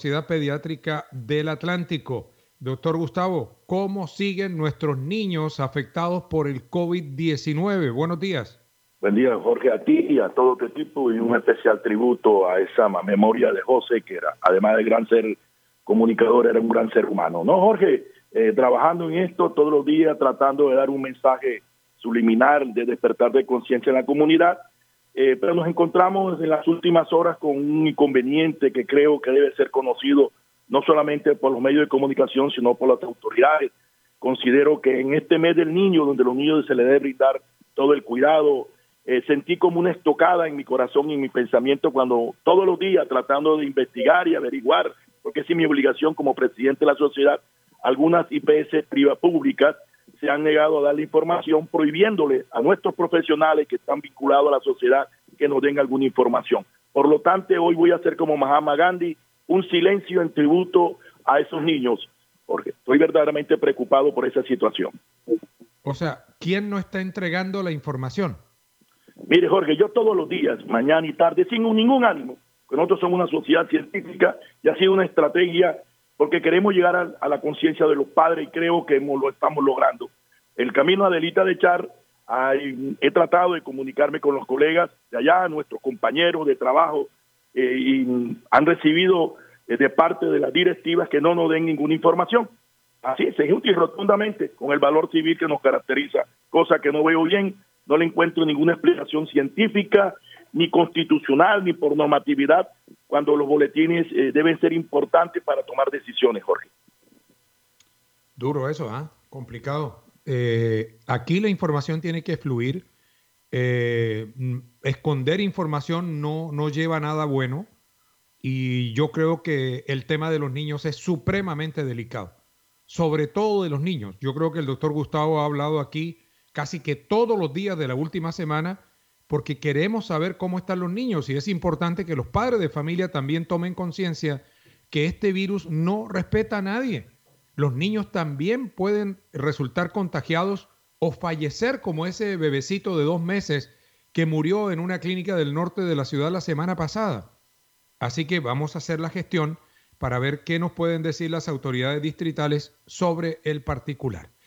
Universidad Pediátrica del Atlántico. Doctor Gustavo, ¿cómo siguen nuestros niños afectados por el COVID-19? Buenos días. Buen día, Jorge, a ti y a todo tu equipo, y un especial tributo a esa memoria de José, que era, además de gran ser comunicador, era un gran ser humano. No, Jorge, trabajando en esto todos los días, tratando de dar un mensaje subliminal de despertar de conciencia en la comunidad, pero nos encontramos en las últimas horas con un inconveniente que creo que debe ser conocido no solamente por los medios de comunicación, sino por las autoridades. Considero que en este mes del niño, donde a los niños se les debe brindar todo el cuidado, sentí como una estocada en mi corazón y en mi pensamiento cuando todos los días, tratando de investigar y averiguar, porque es mi obligación como presidente de la sociedad, algunas IPS públicas se han negado a dar la información, prohibiéndole a nuestros profesionales que están vinculados a la sociedad que nos den alguna información. Por lo tanto, hoy voy a hacer como Mahatma Gandhi, un silencio en tributo a esos niños, porque estoy verdaderamente preocupado por esa situación. O sea, ¿quién no está entregando la información? Mire, Jorge, yo todos los días, mañana y tarde, sin ningún ánimo, que nosotros somos una sociedad científica y ha sido una estrategia porque queremos llegar a la conciencia de los padres y creo que lo estamos logrando. El camino a Adelita de Char, he tratado de comunicarme con los colegas de allá, nuestros compañeros de trabajo, y han recibido de parte de las directivas que no nos den ninguna información. Así es, y rotundamente, con el valor civil que nos caracteriza, cosa que no veo bien. No le encuentro ninguna explicación científica, ni constitucional, ni por normatividad, cuando los boletines deben ser importantes para tomar decisiones, Jorge. Duro eso, complicado. Aquí la información tiene que fluir. Esconder información no lleva a nada bueno. Y yo creo que el tema de los niños es supremamente delicado. Sobre todo de los niños. Yo creo que el doctor Gustavo ha hablado aquí casi que todos los días de la última semana, porque queremos saber cómo están los niños y es importante que los padres de familia también tomen conciencia que este virus no respeta a nadie. Los niños también pueden resultar contagiados o fallecer, como ese bebecito de 2 meses que murió en una clínica del norte de la ciudad la semana pasada. Así que vamos a hacer la gestión para ver qué nos pueden decir las autoridades distritales sobre el particular.